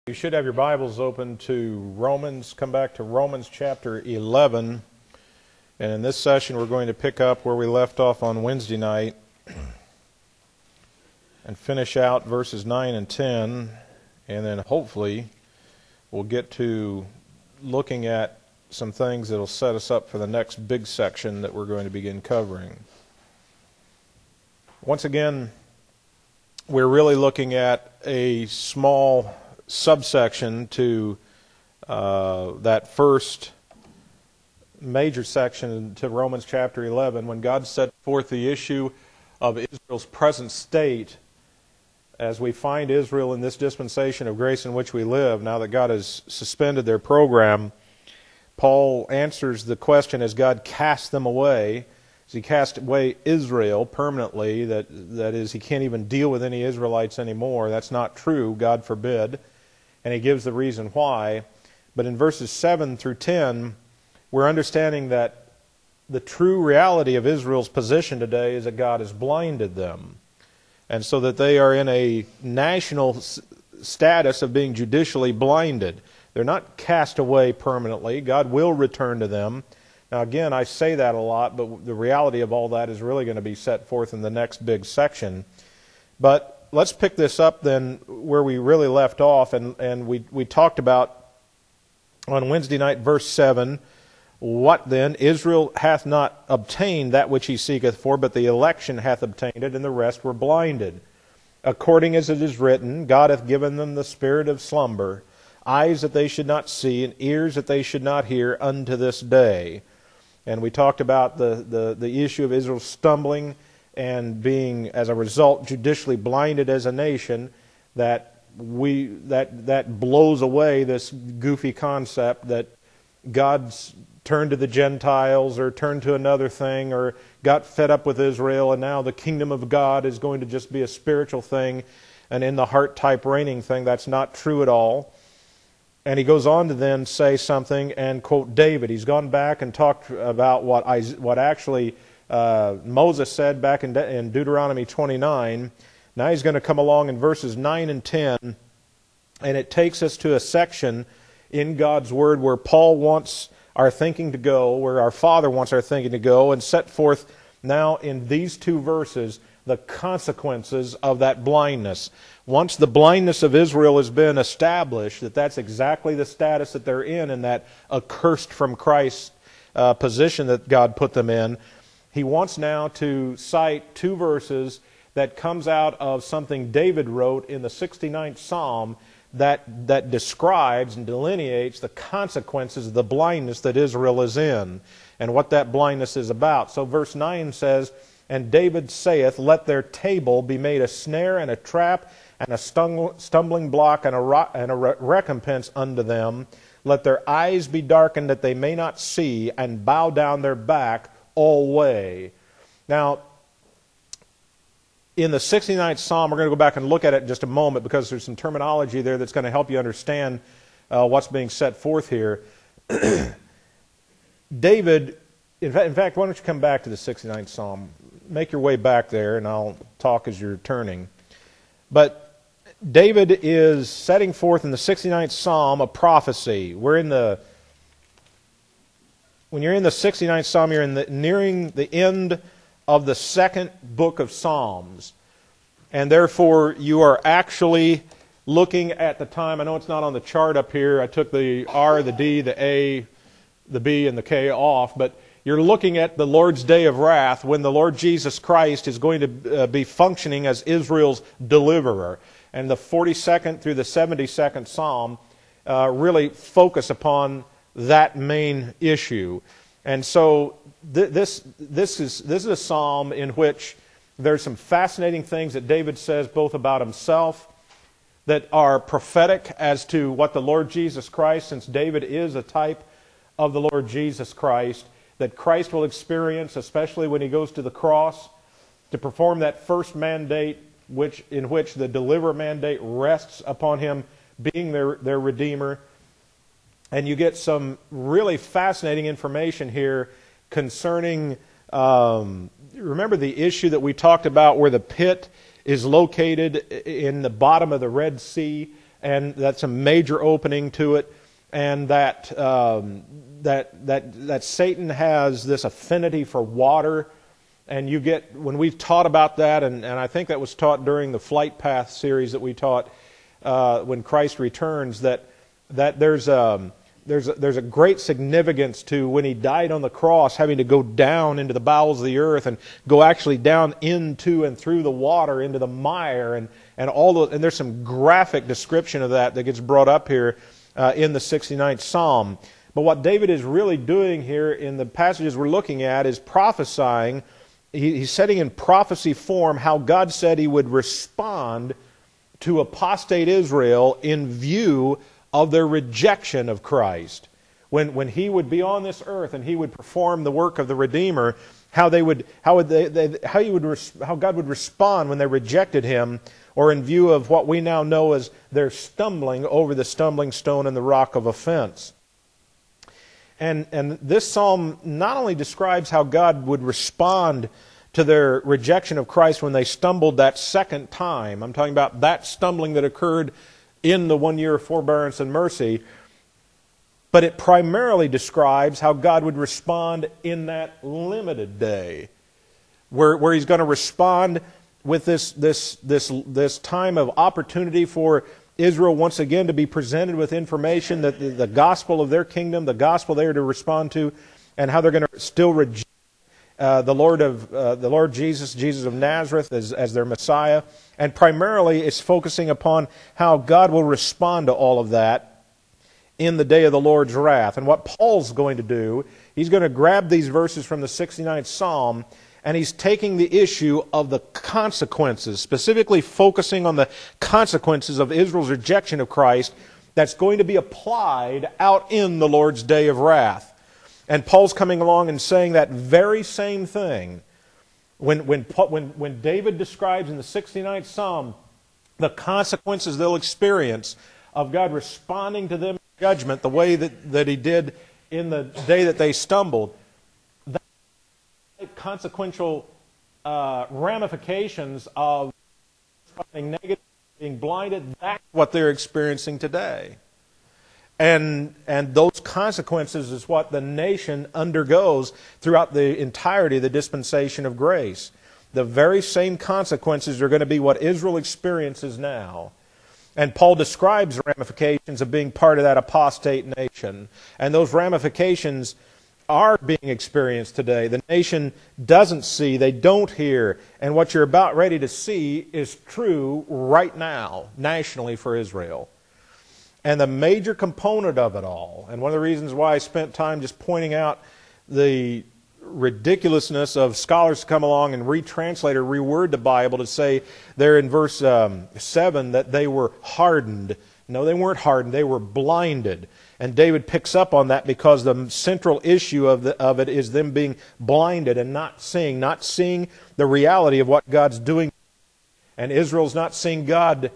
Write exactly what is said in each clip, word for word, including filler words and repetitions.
You should have your Bibles open to Romans. Come back to Romans chapter eleven. And in this session we're going to pick up where we left off on Wednesday night and finish out verses nine and ten. And then hopefully we'll get to looking at some things that will set us up for the next big section that we're going to begin covering. Once again, we're really looking at a small subsection to uh, that first major section to Romans chapter eleven, when God set forth the issue of Israel's present state as we find Israel in this dispensation of grace in which we live. Now that God has suspended their program, Paul answers the question, as God cast them away, as he cast away Israel permanently, that, that is, he can't even deal with any Israelites anymore. That's not true, God forbid. And he gives the reason why. But in verses seven through ten, we're understanding that the true reality of Israel's position today is that God has blinded them. And so that they are in a national s- status of being judicially blinded. They're not cast away permanently. God will return to them. Now again, I say that a lot, but the reality of all that is really going to be set forth in the next big section. But let's pick this up then where we really left off, and, and we, we talked about on Wednesday night, verse seven, what then? Israel hath not obtained that which he seeketh for, but the election hath obtained it, and the rest were blinded. According as it is written, God hath given them the spirit of slumber, eyes that they should not see, and ears that they should not hear unto this day. And we talked about the, the, the issue of Israel stumbling and being, as a result, judicially blinded as a nation, that we that that blows away this goofy concept that God's turned to the Gentiles or turned to another thing or got fed up with Israel, and now the kingdom of God is going to just be a spiritual thing, an in-the-heart type reigning thing. That's not true at all. And he goes on to then say something and quote David. He's gone back and talked about what I, what actually uh, Moses said back in, De- in Deuteronomy twenty-nine. Now he's going to come along in verses nine and ten, and it takes us to a section in God's Word where Paul wants our thinking to go, where our Father wants our thinking to go, and set forth now in these two verses the consequences of that blindness. Once the blindness of Israel has been established, that that's exactly the status that they're in, in that accursed from Christ uh, position that God put them in, he wants now to cite two verses that comes out of something David wrote in the sixty-ninth Psalm that, that describes and delineates the consequences of the blindness that Israel is in and what that blindness is about. So verse nine says, "And David saith, Let their table be made a snare and a trap, and a stumbling block and a, ro- and a re- recompense unto them. Let their eyes be darkened that they may not see, and bow down their back alway." Now, in the sixty-ninth Psalm, we're going to go back and look at it in just a moment because there's some terminology there that's going to help you understand uh, what's being set forth here. David, in fact, in fact, why don't you come back to the sixty-ninth Psalm? Make your way back there, and I'll talk as you're turning. But David is setting forth in the sixty-ninth Psalm a prophecy. We're in the, when you're in the sixty-ninth Psalm, you're in the, nearing the end of the second book of Psalms. And therefore, you are actually looking at the time. I know it's not on the chart up here. I took the R, the D, the A, the B, and the K off. But you're looking at the Lord's day of wrath when the Lord Jesus Christ is going to uh, be functioning as Israel's deliverer. And the forty-second through the seventy-second Psalm uh, really focus upon that main issue. And so th- this this is this is a psalm in which there's some fascinating things that David says both about himself that are prophetic as to what the Lord Jesus Christ, since David is a type of the Lord Jesus Christ, that Christ will experience, especially when he goes to the cross, to perform that first mandate, which in which the deliverer mandate rests upon him being their, their Redeemer. And you get some really fascinating information here concerning, um, remember the issue that we talked about where the pit is located in the bottom of the Red Sea, and that's a major opening to it, and that um, that that that Satan has this affinity for water, and you get, when we've taught about that, and, and I think that was taught during the Flight Path series that we taught uh, when Christ returns, that that there's a there's a, there's a great significance to when he died on the cross, having to go down into the bowels of the earth and go actually down into and through the water into the mire, and and all the, and there's some graphic description of that that gets brought up here uh, in the sixty-ninth Psalm. But what David is really doing here in the passages we're looking at is prophesying. He, he's setting in prophecy form how God said he would respond to apostate Israel in view of their rejection of Christ. When when he would be on this earth and he would perform the work of the Redeemer, how they would how would they, they how he would res, how God would respond when they rejected him, or in view of what we now know as their stumbling over the stumbling stone and the rock of offense. And and this psalm not only describes how God would respond to their rejection of Christ when they stumbled that second time. I'm talking about that stumbling that occurred in the one year of forbearance and mercy. But it primarily describes how God would respond in that limited day, where where he's going to respond with this this this this time of opportunity for Israel once again to be presented with information that the, the gospel of their kingdom, the gospel they are to respond to, and how they're going to still reject uh, the Lord of uh, the Lord Jesus, Jesus of Nazareth, as as their Messiah. And primarily, it's focusing upon how God will respond to all of that in the day of the Lord's wrath. And what Paul's going to do, he's going to grab these verses from the sixty-ninth Psalm, and he's taking the issue of the consequences, specifically focusing on the consequences of Israel's rejection of Christ that's going to be applied out in the Lord's day of wrath. And Paul's coming along and saying that very same thing. When, when, when, when David describes in the sixty-ninth Psalm the consequences they'll experience of God responding to them in judgment the way that, that he did in the day that they stumbled, consequential uh, ramifications of being negative, being blinded, that's what they're experiencing today. And and those consequences is what the nation undergoes throughout the entirety of the dispensation of grace. The very same consequences are going to be what Israel experiences now. And Paul describes the ramifications of being part of that apostate nation. And those ramifications are being experienced today. The nation doesn't see, they don't hear, and what you're about ready to see is true right now, nationally for Israel. And the major component of it all, and one of the reasons why I spent time just pointing out the ridiculousness of scholars to come along and retranslate or reword the Bible to say there in verse um, seven that they were hardened. No, they weren't hardened, they were blinded. And David picks up on that because the central issue of, the, of it is them being blinded and not seeing, not seeing the reality of what God's doing. And Israel's not seeing God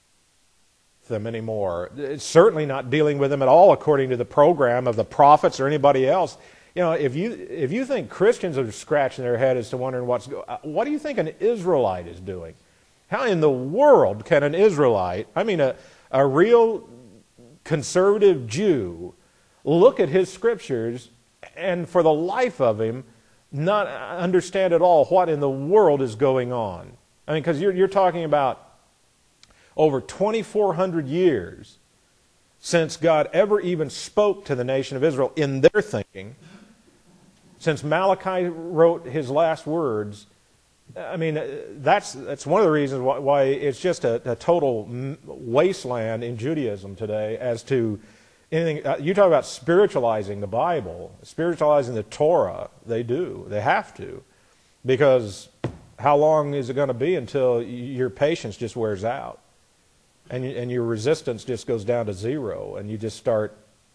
them anymore. It's certainly not dealing with them at all according to the program of the prophets or anybody else. You know, if you if you think Christians are scratching their head as to wondering what's going on, what do you think an Israelite is doing? How in the world can an Israelite, I mean a, a real conservative Jew, look at his scriptures and for the life of him not understand at all what in the world is going on? I mean, because you're, you're talking about over twenty-four hundred years since God ever even spoke to the nation of Israel in their thinking, since Malachi wrote his last words. I mean, that's that's one of the reasons why, why it's just a, a total wasteland in Judaism today as to anything. You talk about spiritualizing the Bible, spiritualizing the Torah. They do. They have to. Because how long is it going to be until your patience just wears out? And, and your resistance just goes down to zero, and you just start,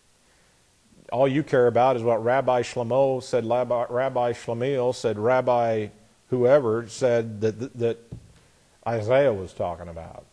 all you care about is what Rabbi Shlomo said, Rabbi, Rabbi Shlomiel said, Rabbi whoever said that, that Isaiah was talking about.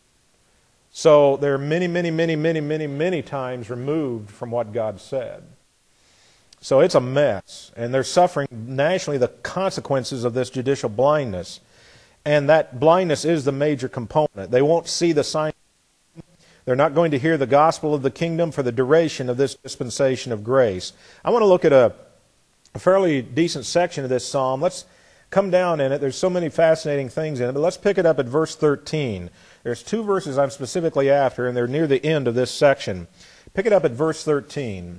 So they're many, many, many, many, many, many times removed from what God said. So it's a mess, and they're suffering nationally the consequences of this judicial blindness. And that blindness is the major component. They won't see the sign. They're not going to hear the gospel of the kingdom for the duration of this dispensation of grace. I want to look at a, a fairly decent section of this psalm. Let's come down in it. There's so many fascinating things in it, but let's pick it up at verse thirteen. There's two verses I'm specifically after, and they're near the end of this section. Pick it up at verse thirteen.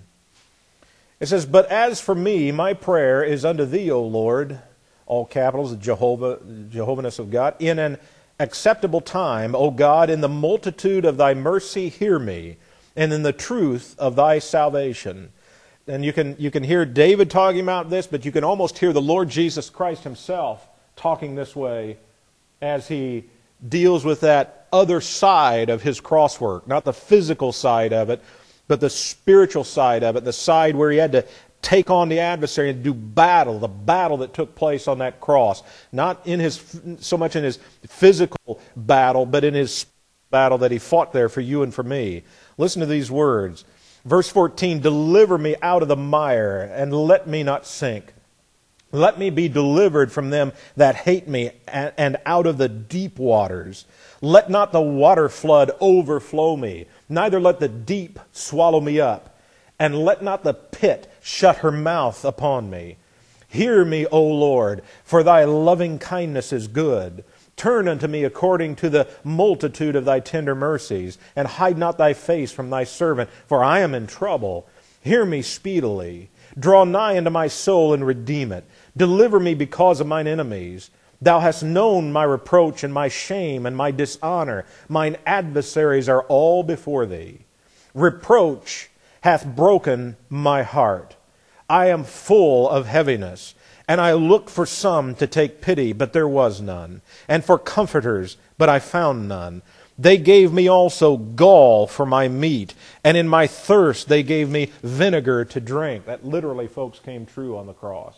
It says, "But as for me, my prayer is unto thee, O Lord," all capitals, Jehovah, Jehovahness of God, "in an acceptable time, O God, in the multitude of thy mercy hear me, and in the truth of thy salvation." And you can, you can hear David talking about this, but you can almost hear the Lord Jesus Christ himself talking this way as he deals with that other side of his cross work. Not the physical side of it, but the spiritual side of it, the side where he had to take on the adversary and do battle, the battle that took place on that cross. Not in his so much in his physical battle, but in his battle that he fought there for you and for me. Listen to these words. Verse fourteen, "Deliver me out of the mire, and let me not sink. Let me be delivered from them that hate me, and out of the deep waters. Let not the water flood overflow me, neither let the deep swallow me up. And let not the pit shut her mouth upon me. Hear me, O Lord, for thy loving kindness is good. Turn unto me according to the multitude of thy tender mercies, and hide not thy face from thy servant, for I am in trouble. Hear me speedily. Draw nigh unto my soul and redeem it. Deliver me because of mine enemies. Thou hast known my reproach and my shame and my dishonor. Mine adversaries are all before thee. Reproach hath broken my heart. I am full of heaviness, and I looked for some to take pity, but there was none, and for comforters, but I found none. They gave me also gall for my meat, and in my thirst they gave me vinegar to drink." That literally, folks, came true on the cross.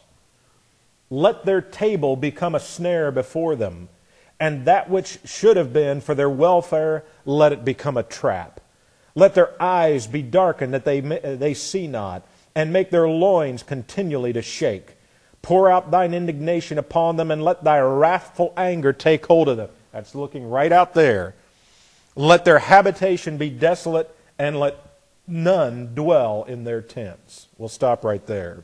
"Let their table become a snare before them, and that which should have been for their welfare, let it become a trap. Let their eyes be darkened that they, they see not, and make their loins continually to shake. Pour out thine indignation upon them, and let thy wrathful anger take hold of them." That's looking right out there. "Let their habitation be desolate, and let none dwell in their tents." We'll stop right there.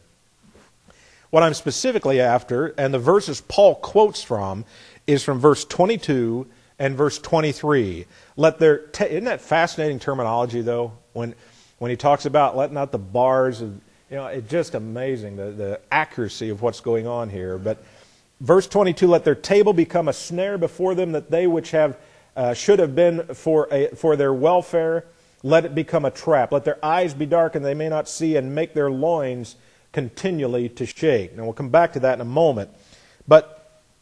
What I'm specifically after, and the verses Paul quotes from, is from verse twenty-two and verse twenty-three. Let their ta- isn't that fascinating terminology, though? When when he talks about let not the bars, of, you know, it's just amazing the, the accuracy of what's going on here. But verse twenty-two, "Let their table become a snare before them, that they which have uh, should have been for a, for their welfare, let it become a trap. Let their eyes be darkened, they may not see, and make their loins continually to shake." Now we'll come back to that in a moment. But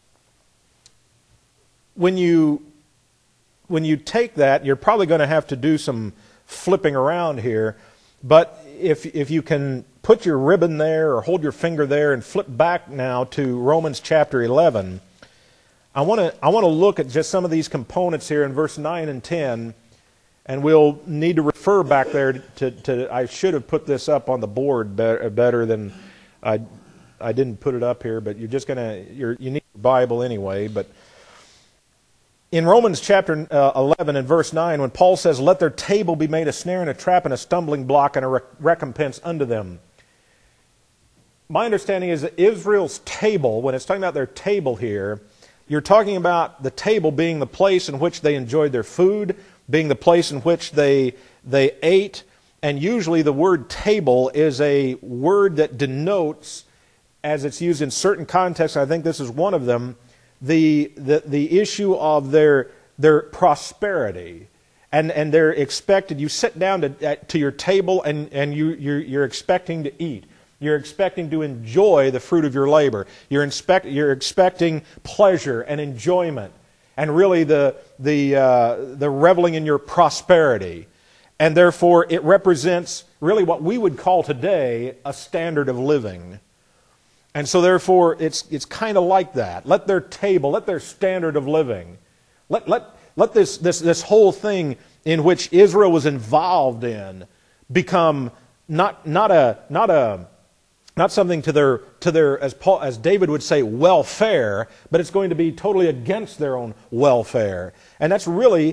when you when you take that, you're probably going to have to do some flipping around here. But if if you can put your ribbon there or hold your finger there and flip back now to Romans chapter eleven, I want to I want to look at just some of these components here in verse nine and ten, and we'll need to refer back there to, to I should have put this up on the board better, better than I I didn't put it up here, but you're just gonna you're, you need your Bible anyway. But in Romans chapter uh, eleven and verse nine, when Paul says, "Let their table be made a snare and a trap and a stumbling block and a rec- recompense unto them," my understanding is that Israel's table, when it's talking about their table here, you're talking about the table being the place in which they enjoyed their food, being the place in which they they ate, and usually the word table is a word that denotes, as it's used in certain contexts, I think this is one of them, the the, the issue of their their prosperity. And and they're expected, you sit down to to your table and, and you, you're, you're expecting to eat. You're expecting to enjoy the fruit of your labor. You're, inspect, you're expecting pleasure and enjoyment, and really the the uh, the reveling in your prosperity. And therefore, it represents really what we would call today a standard of living. And so, therefore, it's it's kind of like that. Let their table, let their standard of living, let let let this this this whole thing in which Israel was involved in become not not a not a Not something to their, to their as Paul, as David would say, welfare, but it's going to be totally against their own welfare. And that's really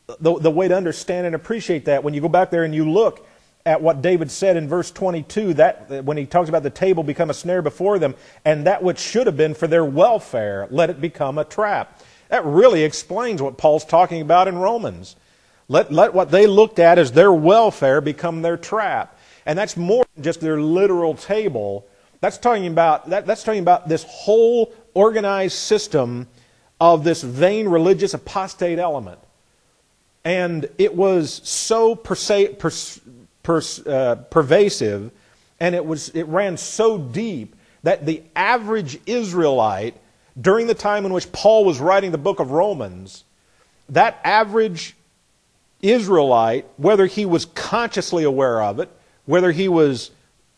the, the way to understand and appreciate that, when you go back there and you look at what David said in verse twenty-two, that when he talks about the table become a snare before them, and that which should have been for their welfare, let it become a trap. That really explains what Paul's talking about in Romans. Let, let what they looked at as their welfare become their trap. And that's more than just their literal table. That's talking about, that, that's talking about this whole organized system of this vain religious apostate element. And it was so persa- pers- pers- uh, pervasive, and it was it ran so deep that the average Israelite, during the time in which Paul was writing the book of Romans, that average Israelite, whether he was consciously aware of it, whether he was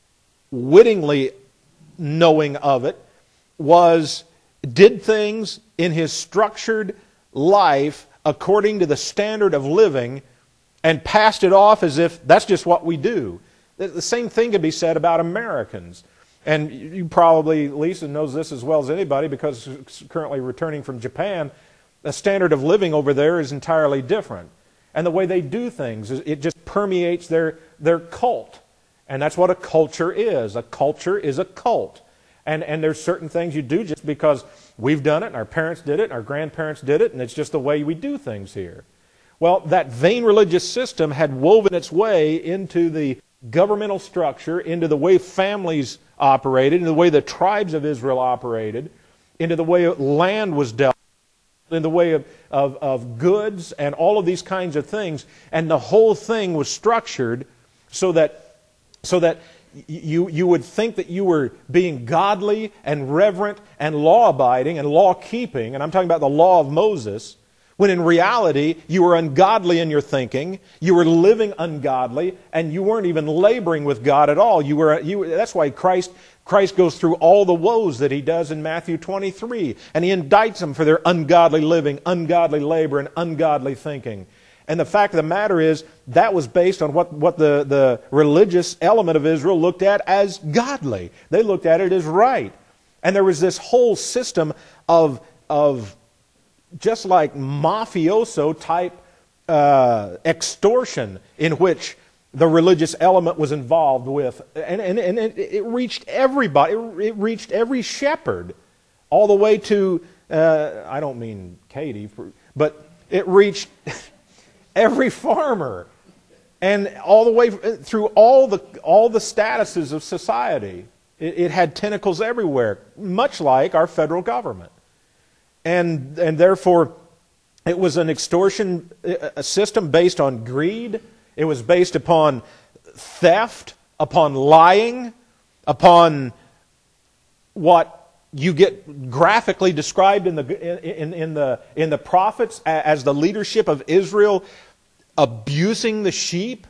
wittingly knowing of it, was did things in his structured life according to the standard of living and passed it off as if that's just what we do. The same thing could be said about Americans. And you probably, Lisa knows this as well as anybody because she's currently returning from Japan. The standard of living over there is entirely different. And the way they do things, it just permeates their, their cult. And that's what a culture is. A culture is a cult. And, and there's certain things you do just because we've done it, and our parents did it, and our grandparents did it, and it's just the way we do things here. Well, that vain religious system had woven its way into the governmental structure, into the way families operated, into the way the tribes of Israel operated, into the way land was dealt, in the way of, of, of goods, and all of these kinds of things. And the whole thing was structured so that, so that you, you would think that you were being godly and reverent and law-abiding and law-keeping, and I'm talking about the law of Moses, when in reality you were ungodly in your thinking, you were living ungodly, and you weren't even laboring with God at all. You were, you, that's why Christ, Christ goes through all the woes that He does in Matthew twenty-three, and He indicts them for their ungodly living, ungodly labor, and ungodly thinking. And the fact of the matter is, that was based on what, what the, the religious element of Israel looked at as godly. They looked at it as right. And there was this whole system of, of just like mafioso type uh, extortion in which the religious element was involved with. And, and, and it, it reached everybody. It reached every shepherd all the way to, uh, I don't mean Katie, but it reached every farmer, and all the way through all the all the statuses of society. It, it had tentacles everywhere, much like our federal government, and and therefore it was an extortion a system based on greed. It was based upon theft, upon lying, upon what you get graphically described in the in, in the in the prophets as the leadership of Israel abusing the sheep,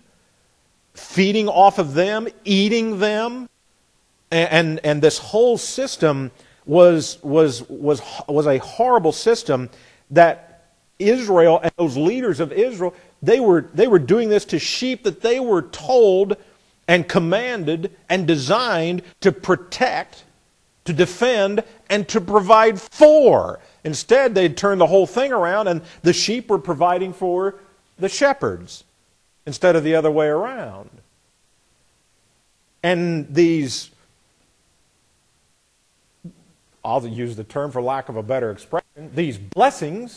feeding off of them, eating them, and and, and this whole system was was was was a horrible system that Israel and those leaders of Israel, they were they were doing this to sheep that they were told and commanded and designed to protect, to defend, and to provide for. Instead, they'd turned the whole thing around, and the sheep were providing for the shepherds instead of the other way around. And these, I'll use the term for lack of a better expression, these blessings,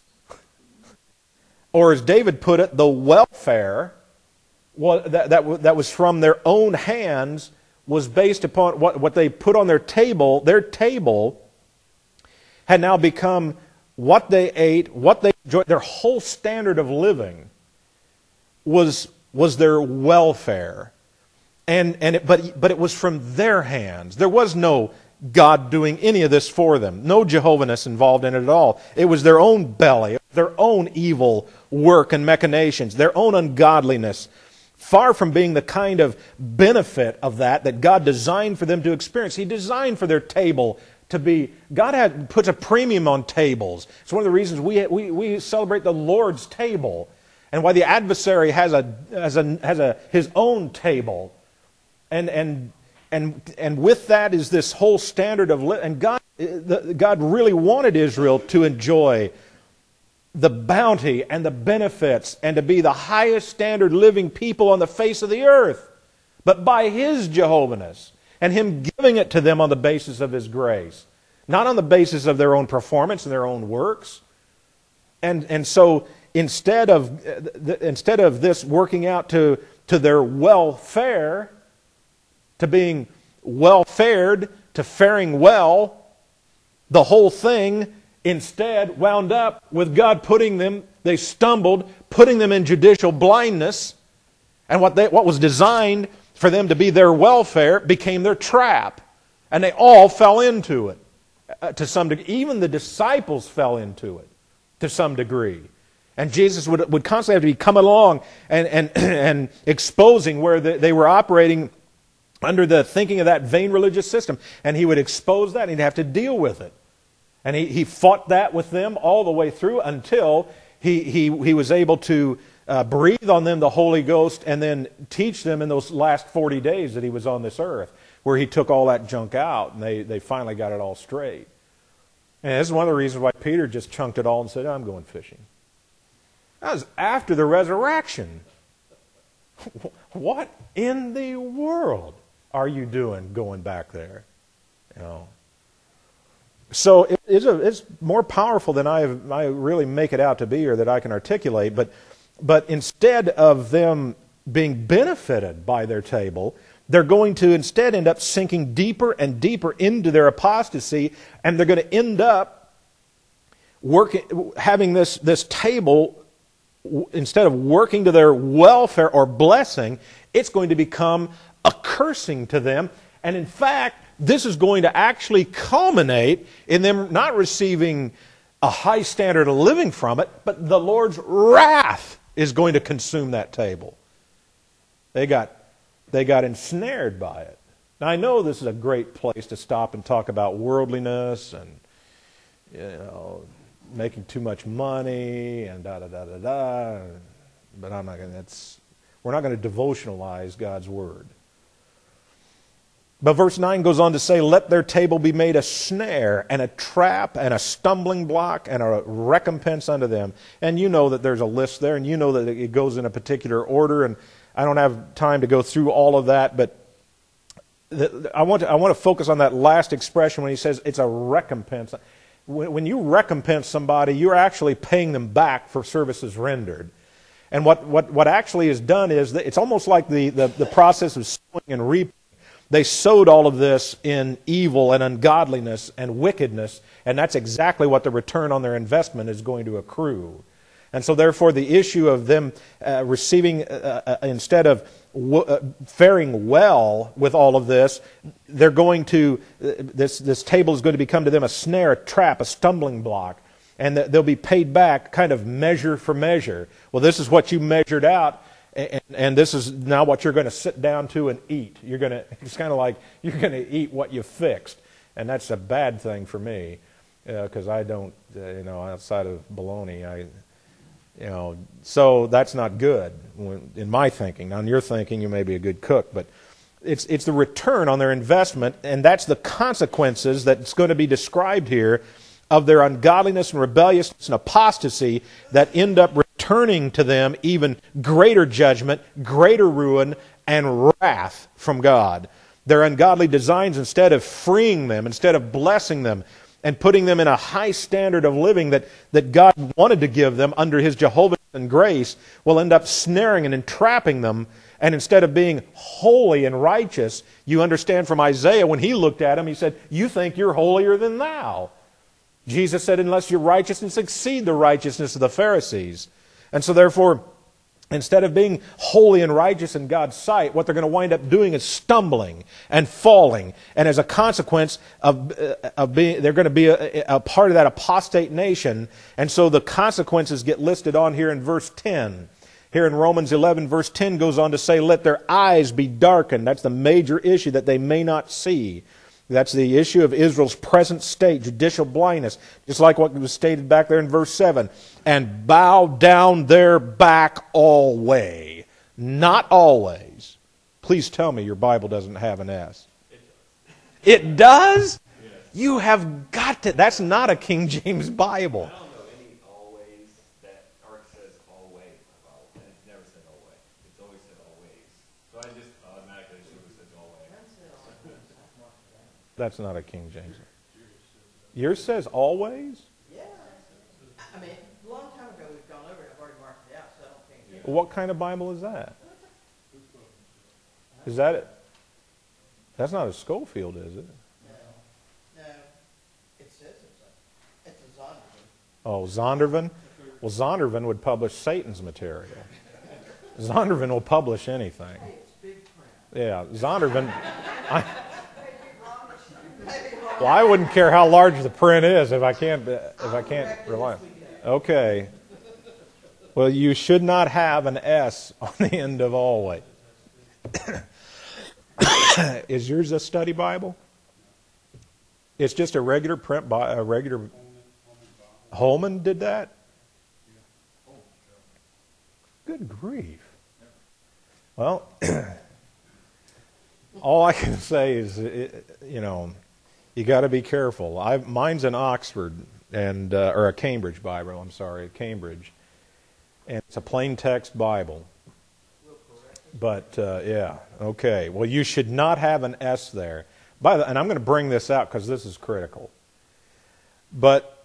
or as David put it, the welfare that, that, that was from their own hands, was based upon what, what they put on their table. Their table had now become what they ate, what they enjoyed. Their whole standard of living was, was their welfare. And, and it, but, but it was from their hands. There was no God doing any of this for them. No Jehovahness involved in it at all. It was their own belly, their own evil work and machinations, their own ungodliness. Far from being the kind of benefit of that that God designed for them to experience. He designed for their table to be, God had, puts a premium on tables. It's one of the reasons we, we, we celebrate the Lord's table, and why the adversary has a, has a, has a, his own table. And, and, and, and with that is this whole standard of living. And God, the, God really wanted Israel to enjoy the bounty and the benefits and to be the highest standard living people on the face of the earth, but by His Jehovahness and Him giving it to them on the basis of His grace, not on the basis of their own performance and their own works. And and so instead of instead of this working out to to their welfare, to being well fared, to faring well, the whole thing instead wound up with God putting them, they stumbled, putting them in judicial blindness, and what they, what was designed for them to be their welfare became their trap. And they all fell into it uh, to some degree. Even the disciples fell into it to some degree. And Jesus would, would constantly have to be coming along and, and, and exposing where they, they were operating under the thinking of that vain religious system. And He would expose that and He'd have to deal with it. And he, he fought that with them all the way through until he, he, he was able to uh, breathe on them the Holy Ghost and then teach them in those last forty days that He was on this earth, where He took all that junk out and they, they finally got it all straight. And this is one of the reasons why Peter just chunked it all and said, I'm going fishing. That was after the resurrection. What in the world are you doing going back there? You know. So it is a, it's more powerful than I, I really make it out to be or that I can articulate. But, but instead of them being benefited by their table, they're going to instead end up sinking deeper and deeper into their apostasy, and they're going to end up working, having this, this table, instead of working to their welfare or blessing, it's going to become a cursing to them. And in fact, this is going to actually culminate in them not receiving a high standard of living from it, but the Lord's wrath is going to consume that table. They got, they got ensnared by it. Now, I know this is a great place to stop and talk about worldliness and, you know, making too much money and da da da da da. But I'm not going. That's we're not going to devotionalize God's word. But verse nine goes on to say, let their table be made a snare and a trap and a stumbling block and a recompense unto them. And you know that there's a list there, and you know that it goes in a particular order, and I don't have time to go through all of that, but the, I want to, I want to focus on that last expression when he says it's a recompense. When, when you recompense somebody, you're actually paying them back for services rendered. And what, what, what actually is done is that it's almost like the, the, the process of sowing and reaping. They sowed all of this in evil and ungodliness and wickedness, and that's exactly what the return on their investment is going to accrue. And so therefore the issue of them uh, receiving, uh, uh, instead of w- uh, faring well with all of this, they're going to, uh, this, this table is going to become to them a snare, a trap, a stumbling block, and th- they'll be paid back kind of measure for measure. Well, this is what you measured out. And, and this is now what you're going to sit down to and eat. You're going to, it's kind of like you're going to eat what you fixed. And that's a bad thing for me because uh, I don't, uh, you know, outside of bologna, I, you know, so that's not good when, in my thinking. Now, in your thinking, you may be a good cook, but it's, it's the return on their investment, and that's the consequences that's going to be described here of their ungodliness and rebelliousness and apostasy that end up returning to them even greater judgment, greater ruin, and wrath from God. Their ungodly designs, instead of freeing them, instead of blessing them, and putting them in a high standard of living that, that God wanted to give them under His Jehovah and grace, will end up snaring and entrapping them. And instead of being holy and righteous, you understand from Isaiah, when he looked at him, he said, you think you're holier than thou. Jesus said, unless your righteousness exceed the righteousness of the Pharisees. And so therefore, instead of being holy and righteous in God's sight, what they're going to wind up doing is stumbling and falling. And as a consequence of, uh, of being, they're going to be a, a part of that apostate nation. And so the consequences get listed on here in verse ten. Here in Romans eleven, verse ten goes on to say, let their eyes be darkened. That's the major issue, that they may not see. That's the issue of Israel's present state, judicial blindness, just like what was stated back there in verse seven. And bow down their back alway. Not always. Please tell me your Bible doesn't have an S. It does? You have got to. That's not a King James Bible. I don't know any always. That's not a King James. Yours says always? Yeah. I mean, a long time ago we've gone over it. I've already marked it out, so I don't think. What kind of Bible is that? Is that it? That's not a Schofield, is it? No. No. It says it's a, it's a Zondervan. Oh, Zondervan? Well, Zondervan would publish Satan's material. Zondervan will publish anything. Hey, it's big print. Yeah, Zondervan. I, well, I wouldn't care how large the print is if I can't if I can't rely on it. Okay. Well, you should not have an S on the end of always. Is yours a study Bible? It's just a regular print by a regular. Holman did that? Good grief. Well, all I can say is, you know, you got to be careful. I mine's an Oxford and uh, or a Cambridge Bible. I'm sorry, a Cambridge, and it's a plain text Bible. But uh, yeah, okay. Well, you should not have an S there. By the, and I'm going to bring this out because this is critical. But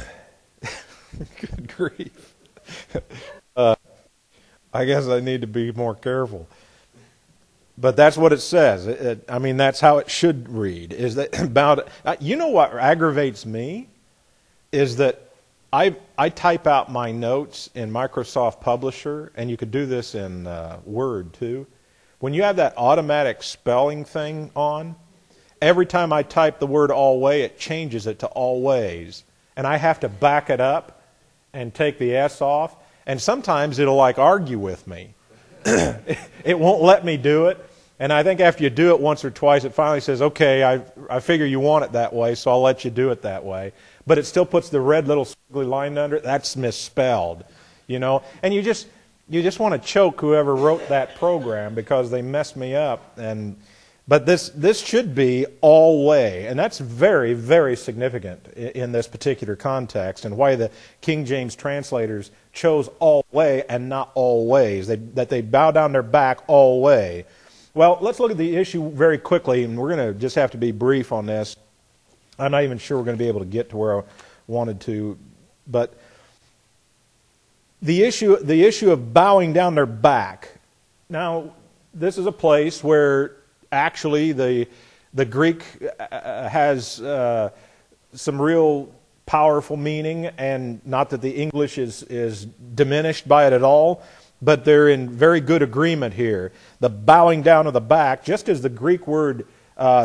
good grief. Uh, I guess I need to be more careful. But that's what it says. It, it, I mean, that's how it should read. Is that about? Uh, you know what aggravates me is that I I type out my notes in Microsoft Publisher, and you could do this in uh, Word too. When you have that automatic spelling thing on, every time I type the word always, it changes it to always, and I have to back it up and take the S off. And sometimes it'll like argue with me. It won't let me do it. And I think after you do it once or twice, it finally says, okay, I I figure you want it that way, so I'll let you do it that way. But it still puts the red little squiggly line under it. That's misspelled, you know. And you just you just want to choke whoever wrote that program because they messed me up. And but this this should be always, and that's very very significant in, in this particular context, and why the King James translators chose always and not always. They, that they bow down their back always. Well, let's look at the issue very quickly, and we're going to just have to be brief on this. I'm not even sure we're going to be able to get to where I wanted to, but the issue the issue of bowing down their back. Now, this is a place where actually the the Greek has uh, some real powerful meaning, and not that the English is is diminished by it at all, but they're in very good agreement here. The bowing down of the back, just as the Greek word uh,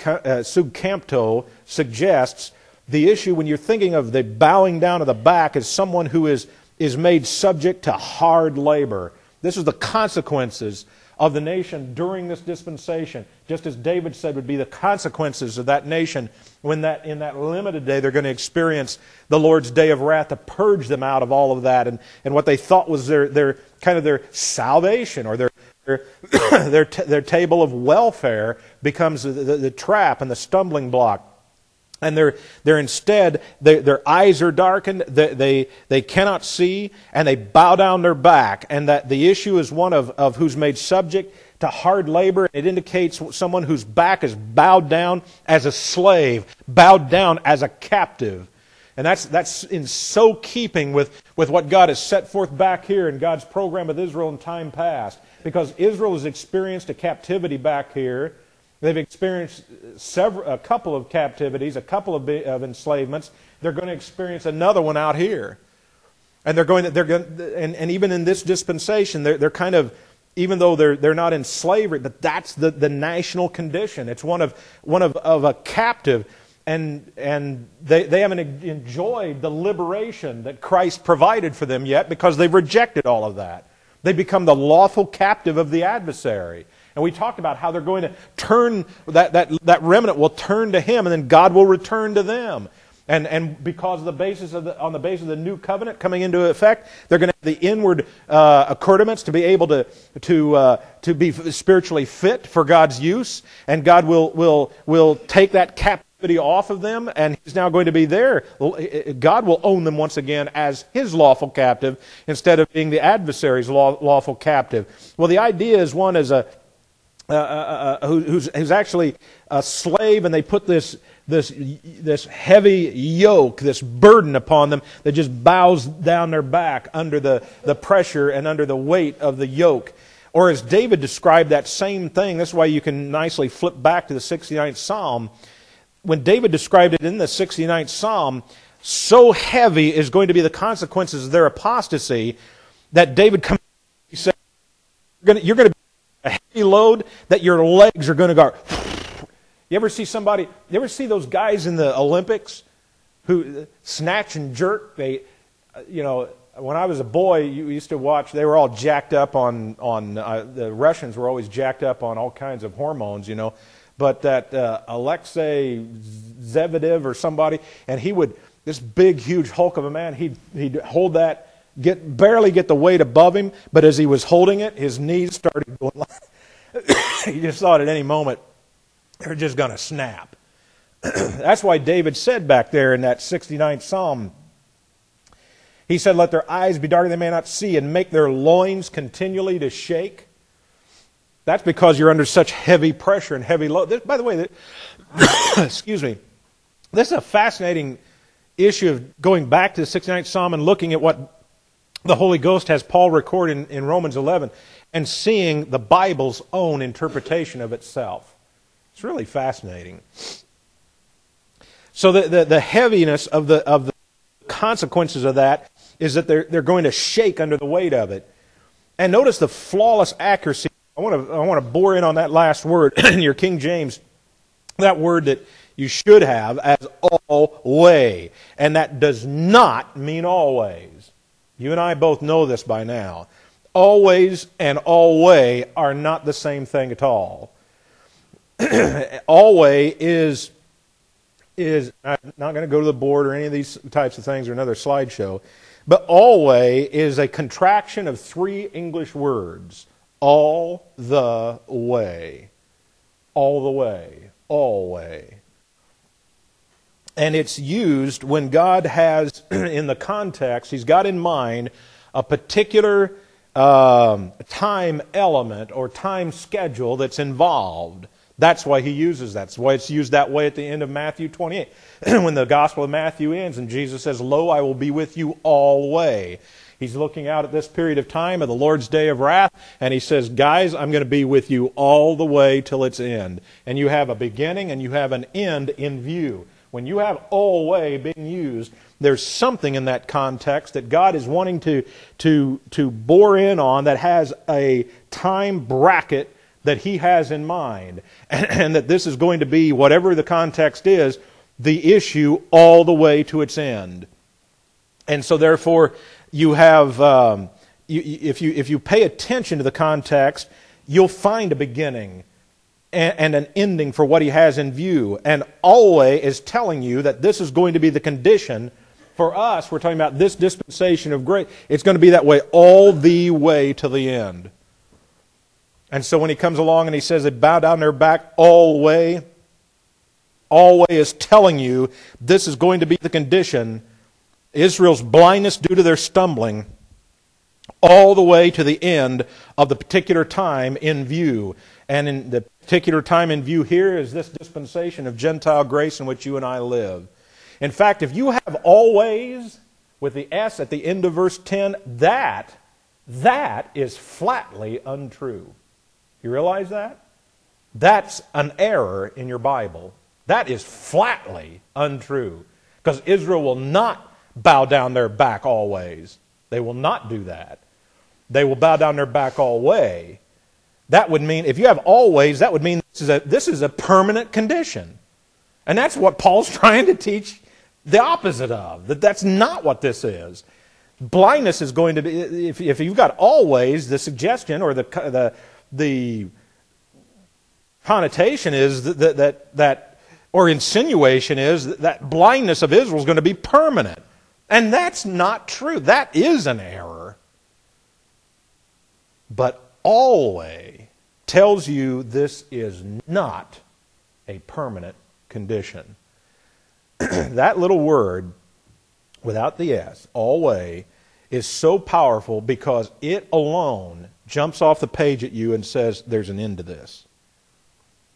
sugkampto suggests, the issue when you're thinking of the bowing down of the back is someone who is is made subject to hard labor. This is the consequences of the nation during this dispensation, just as David said would be the consequences of that nation when that in that limited day they're going to experience the Lord's day of wrath to purge them out of all of that, and, and what they thought was their their kind of their salvation or their their their, t- their table of welfare becomes the, the, the trap and the stumbling block. And they're they're instead they, their eyes are darkened, they, they they cannot see, and they bow down their back. And that the issue is one of, of who's made subject to hard labor. It indicates someone whose back is bowed down as a slave, bowed down as a captive. And that's that's in so keeping with, with what God has set forth back here in God's program with Israel in time past. Because Israel has experienced a captivity back here. They've experienced several, a couple of captivities, a couple of, of enslavements. They're going to experience another one out here, and they're going. To, they're going, and, and even in this dispensation, they're they're kind of, even though they're they're not in slavery, but that's the, the national condition. It's one of one of, of a captive, and and they they haven't enjoyed the liberation that Christ provided for them yet because they've rejected all of that. They become the lawful captive of the adversary. And we talked about how they're going to turn, that, that, that remnant will turn to Him, and then God will return to them. And, and because of the basis of the, on the basis of the new covenant coming into effect, they're going to have the inward uh, accoutrements to be able to to uh, to be spiritually fit for God's use, and God will will will take that captivity off of them, and He's now going to be there. God will own them once again as His lawful captive instead of being the adversary's law, lawful captive. Well, the idea is one as a uh, uh, who, who's, who's actually a slave, and they put this, this, this heavy yoke, this burden upon them that just bows down their back under the, the pressure and under the weight of the yoke. Or as David described that same thing, that's why you can nicely flip back to the sixty-ninth Psalm. When David described it in the sixty-ninth Psalm, so heavy is going to be the consequences of their apostasy that David comes and says, you're going, to, you're going to be a heavy load that your legs are going to go. You ever see somebody, you ever see those guys in the Olympics who snatch and jerk? They, you know, when I was a boy, you used to watch, they were all jacked up on, on uh, the Russians were always jacked up on all kinds of hormones, you know. But that uh, Alexei Zverev or somebody, and he would, this big, huge hulk of a man, he'd, he'd hold that, get barely get the weight above him, but as he was holding it, his knees started going like, he just thought at any moment, they're just going to snap. That's why David said back there in that sixty-ninth Psalm, he said, let their eyes be dark, they may not see, and make their loins continually to shake. That's because you're under such heavy pressure and heavy load. This, by the way, this, excuse me, this is a fascinating issue of going back to the sixty-ninth Psalm and looking at what the Holy Ghost has Paul record in, in Romans eleven and seeing the Bible's own interpretation of itself. It's really fascinating. So the, the, the heaviness of the, of the consequences of that is that they're, they're going to shake under the weight of it. And notice the flawless accuracy. I want to I want to bore in on that last word in your King James, that word that you should have as alway, and that does not mean always. You and I both know this by now. Always and alway are not the same thing at all. Alway is is I'm not going to go to the board or any of these types of things or another slideshow, but alway is a contraction of three English words. All the way. All the way. Alway. And it's used when God has, in the context, He's got in mind a particular um, time element or time schedule that's involved. That's why He uses that. That's why it's used that way at the end of Matthew twenty-eight. When the Gospel of Matthew ends and Jesus says, Lo, I will be with you alway. He's looking out at this period of time of the Lord's day of wrath, and He says, guys, I'm going to be with you all the way till its end. And you have a beginning and you have an end in view. When you have alway being used, there's something in that context that God is wanting to, to, to bore in on that has a time bracket that He has in mind. And, and that this is going to be, whatever the context is, the issue all the way to its end. And so therefore, you have, um, you, if you if you pay attention to the context, you'll find a beginning and, and an ending for what He has in view. And alway is telling you that this is going to be the condition for us. We're talking about this dispensation of grace. It's going to be that way all the way to the end. And so when He comes along and He says they bow down their back alway, alway is telling you this is going to be the condition. Israel's blindness due to their stumbling, all the way to the end of the particular time in view. And in the particular time in view here is this dispensation of Gentile grace in which you and I live. In fact, if you have always with the S at the end of verse ten, that, that is flatly untrue. You realize that? That's an error in your Bible. That is flatly untrue. Because Israel will not bow down their back always. They will not do that. They will bow down their back alway. That would mean, if you have always, that would mean this is a, this is a permanent condition. And that's what Paul's trying to teach the opposite of. That that's not what this is. Blindness is going to be, if, if you've got always, the suggestion or the the, the connotation is that, that, that, that, or insinuation is that, that blindness of Israel is going to be permanent. And that's not true. That is an error. But alway tells you this is not a permanent condition. That little word, without the S, alway, is so powerful because it alone jumps off the page at you and says there's an end to this.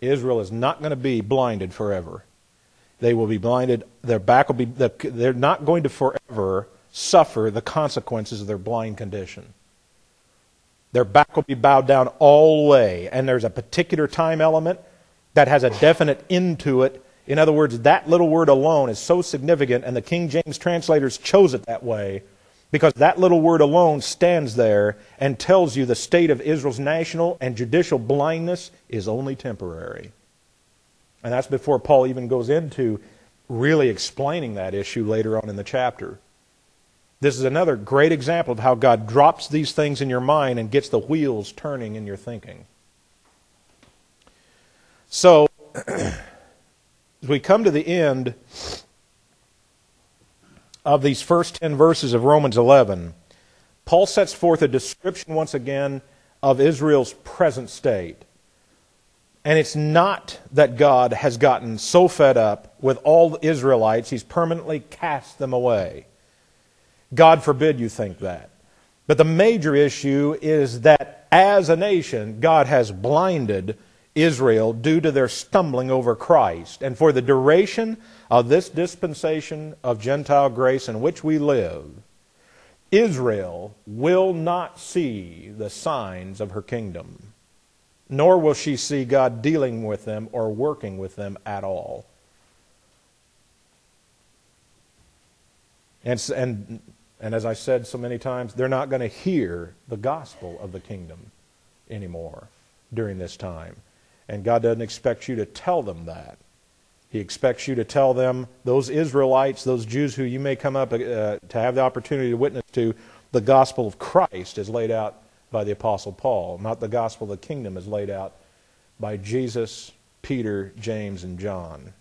Israel is not going to be blinded forever. They will be blinded. Their back will be. They're not going to forever suffer the consequences of their blind condition. Their back will be bowed down all the way, and there's a particular time element that has a definite end to it. In other words, that little word alone is so significant, and the King James translators chose it that way because that little word alone stands there and tells you the state of Israel's national and judicial blindness is only temporary. And that's before Paul even goes into really explaining that issue later on in the chapter. This is another great example of how God drops these things in your mind and gets the wheels turning in your thinking. So, as we come to the end of these first ten verses of Romans eleven, Paul sets forth a description once again of Israel's present state. And it's not that God has gotten so fed up with all the Israelites, He's permanently cast them away. God forbid you think that. But the major issue is that as a nation, God has blinded Israel due to their stumbling over Christ. And for the duration of this dispensation of Gentile grace in which we live, Israel will not see the signs of her kingdom, nor will she see God dealing with them or working with them at all. And, and, and as I said so many times, they're not going to hear the gospel of the kingdom anymore during this time. And God doesn't expect you to tell them that. He expects you to tell them, those Israelites, those Jews who you may come up uh, to have the opportunity to witness to, the gospel of Christ is laid out by the Apostle Paul, not the gospel of the kingdom is laid out by Jesus, Peter, James, and John.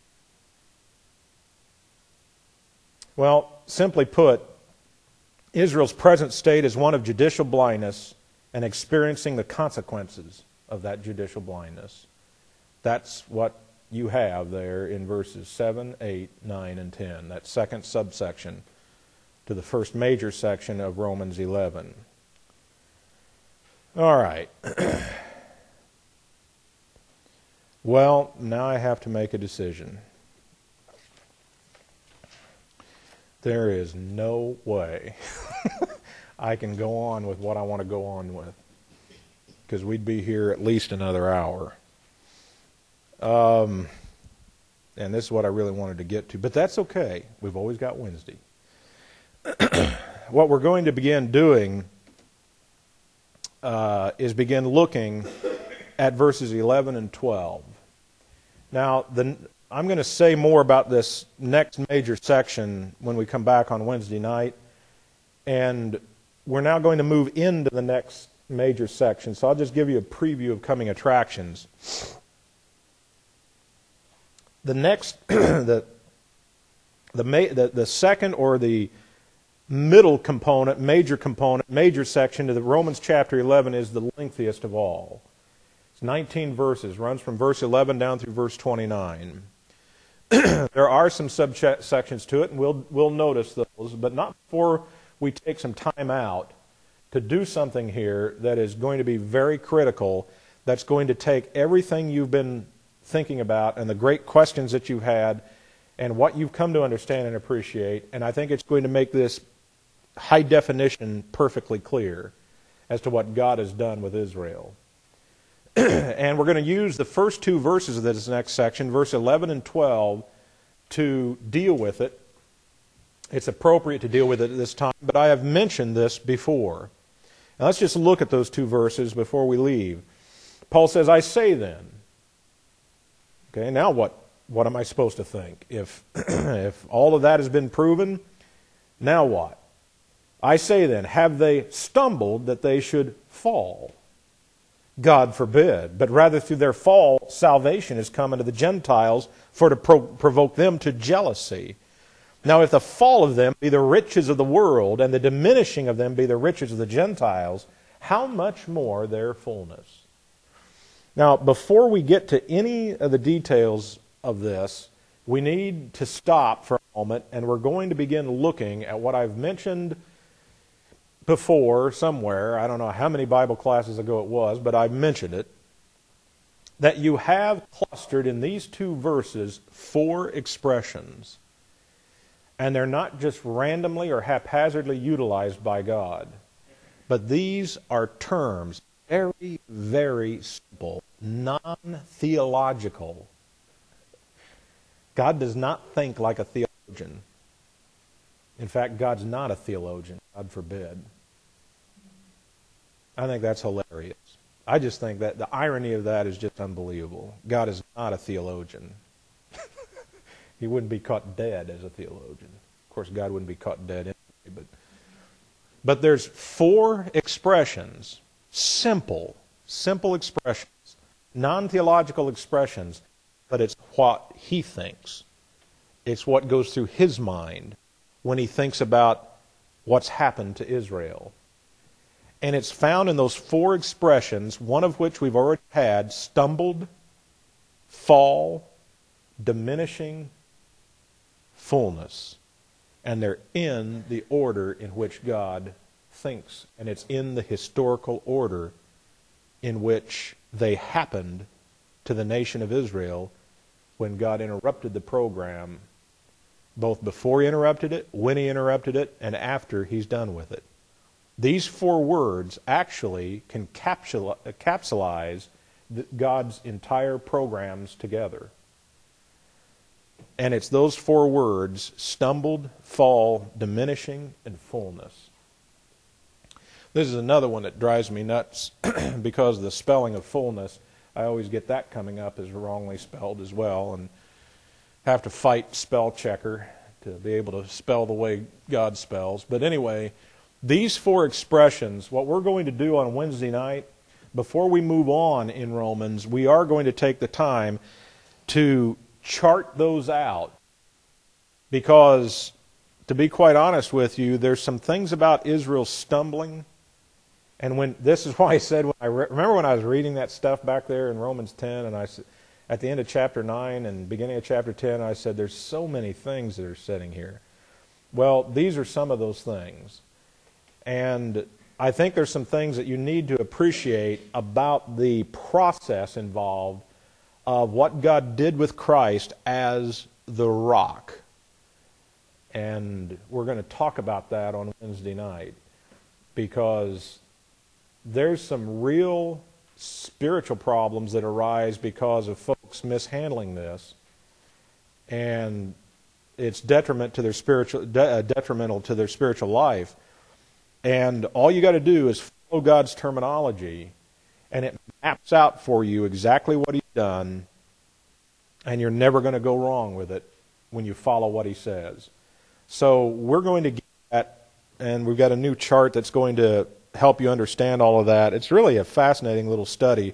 Well, simply put, Israel's present state is one of judicial blindness and experiencing the consequences of that judicial blindness. That's what you have there in verses seven, eight, nine, and ten, that second subsection to the first major section of Romans eleven. All right. Well, now I have to make a decision. There is no way I can go on with what I want to go on with, because we'd be here at least another hour. Um, and this is what I really wanted to get to, but that's okay. We've always got Wednesday. What we're going to begin doing uh, is begin looking at verses eleven and twelve. Now, the, I'm going to say more about this next major section when we come back on Wednesday night, and we're now going to move into the next major section, so I'll just give you a preview of coming attractions. The next, the, the, the, the second or the middle component, major component, major section of the Romans chapter eleven is the lengthiest of all. It's nineteen verses, runs from verse eleven down through verse twenty-nine. There are some subsections to it, and we'll, we'll notice those, but not before we take some time out to do something here that is going to be very critical, that's going to take everything you've been thinking about and the great questions that you've had and what you've come to understand and appreciate, and I think it's going to make this high definition perfectly clear as to what God has done with Israel. And we're going to use the first two verses of this next section, verse eleven and twelve, to deal with it. It's appropriate to deal with it at this time, but I have mentioned this before. Now let's just look at those two verses before we leave. Paul says, I say then. Okay, now what, what am I supposed to think? If, if all of that has been proven, now what? I say then, have they stumbled that they should fall? God forbid. But rather through their fall, salvation is come unto the Gentiles for to pro- provoke them to jealousy. Now if the fall of them be the riches of the world, and the diminishing of them be the riches of the Gentiles, how much more their fullness? Now, before we get to any of the details of this, we need to stop for a moment, and we're going to begin looking at what I've mentioned before somewhere. I don't know how many Bible classes ago it was, but I've mentioned it. that you have clustered in these two verses four expressions. And they're not just randomly or haphazardly utilized by God. But these are terms, very, very simple, non-theological. God does not think like a theologian. In fact, God's not a theologian, God forbid. I think that's hilarious. I just think that the irony of that is just unbelievable. God is not a theologian. He wouldn't be caught dead as a theologian. Of course, God wouldn't be caught dead anyway. But, but there's four expressions, simple, simple expressions, non-theological expressions, but it's what He thinks. It's what goes through His mind when He thinks about what's happened to Israel. And it's found in those four expressions, one of which we've already had: stumbled, fall, diminishing, fullness. And they're in the order in which God thinks. And it's in the historical order in which they happened to the nation of Israel when God interrupted the program, both before He interrupted it, when He interrupted it, and after He's done with it. These four words actually can capsulize God's entire programs together. And it's those four words: stumbled, fall, diminishing, and fullness. This is another one that drives me nuts because of the spelling of fullness. I always get that coming up as wrongly spelled as well, and have to fight spell checker to be able to spell the way God spells. But anyway, these four expressions, what we're going to do on Wednesday night, before we move on in Romans, we are going to take the time to chart those out. Because, to be quite honest with you, there's some things about Israel stumbling. And when this is why I said, when I re- remember when I was reading that stuff back there in Romans ten, and I at the end of chapter nine and beginning of chapter ten, I said, there's so many things that are sitting here. Well, these are some of those things. And I think there's some things that you need to appreciate about the process involved of what God did with Christ as the rock. And we're going to talk about that on Wednesday night, because there's some real spiritual problems that arise because of folks mishandling this, and it's detriment to their spiritual, de- uh, detrimental to their spiritual life. And all you got to do is follow God's terminology, and it maps out for you exactly what He's done, and you're never going to go wrong with it when you follow what He says. So we're going to get that, and we've got a new chart that's going to help you understand all of that. It's really a fascinating little study.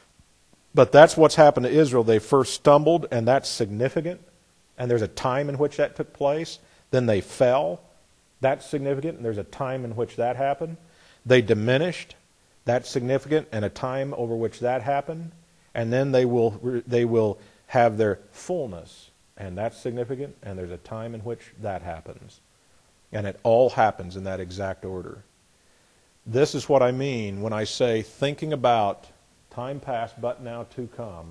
But that's what's happened to Israel. They first stumbled, and that's significant. And there's a time in which that took place. Then they fell. That's significant, and there's a time in which that happened. They diminished. That's significant, and a time over which that happened. And then they will they will have their fullness, and that's significant, and there's a time in which that happens. And it all happens in that exact order. This is what I mean when I say thinking about time past but now to come.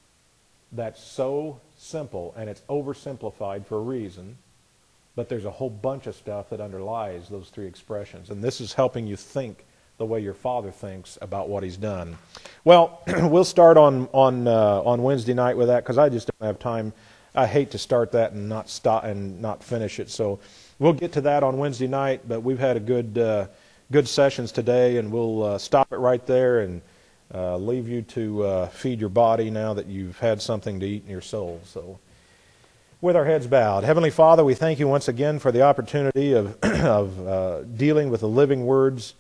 That's so simple, and it's oversimplified for a reason. But there's a whole bunch of stuff that underlies those three expressions. And this is helping you think the way your Father thinks about what He's done. Well, we'll start on on uh, on Wednesday night with that, because I just don't have time. I hate to start that and not stop and not finish it. So we'll get to that on Wednesday night. But we've had a good uh, good sessions today, and we'll uh, stop it right there and uh, leave you to uh, feed your body now that you've had something to eat in your soul. So, with our heads bowed, Heavenly Father, we thank You once again for the opportunity of of uh, dealing with the living words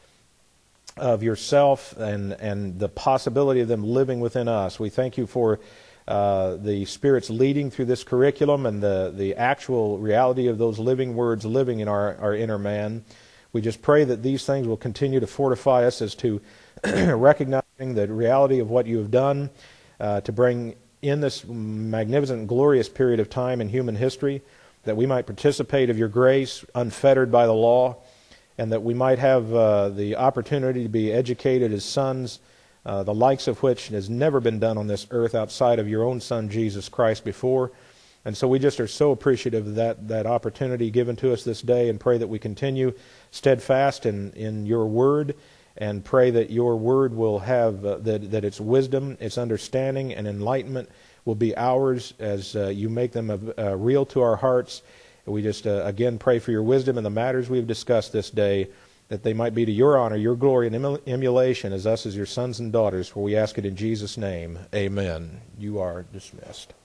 of Yourself and and the possibility of them living within us. We thank You for uh, the Spirit's leading through this curriculum and the the actual reality of those living words living in our, our inner man. We just pray that these things will continue to fortify us as to recognizing the reality of what You have done uh, to bring in this magnificent and glorious period of time in human history, that we might participate of Your grace unfettered by the law, and that we might have uh, the opportunity to be educated as sons uh, the likes of which has never been done on this earth outside of your own Son, Jesus Christ, before. And so we just are so appreciative of that, that opportunity given to us this day, and pray that we continue steadfast in, in your word, and pray that your word will have, uh, that, that its wisdom, its understanding, and enlightenment will be ours as uh, you make them uh, real to our hearts. And we just, uh, again, pray for your wisdom in the matters we've discussed this day, that they might be to your honor, your glory, and emul- emulation as us as your sons and daughters, for we ask it in Jesus' name. Amen. You are dismissed.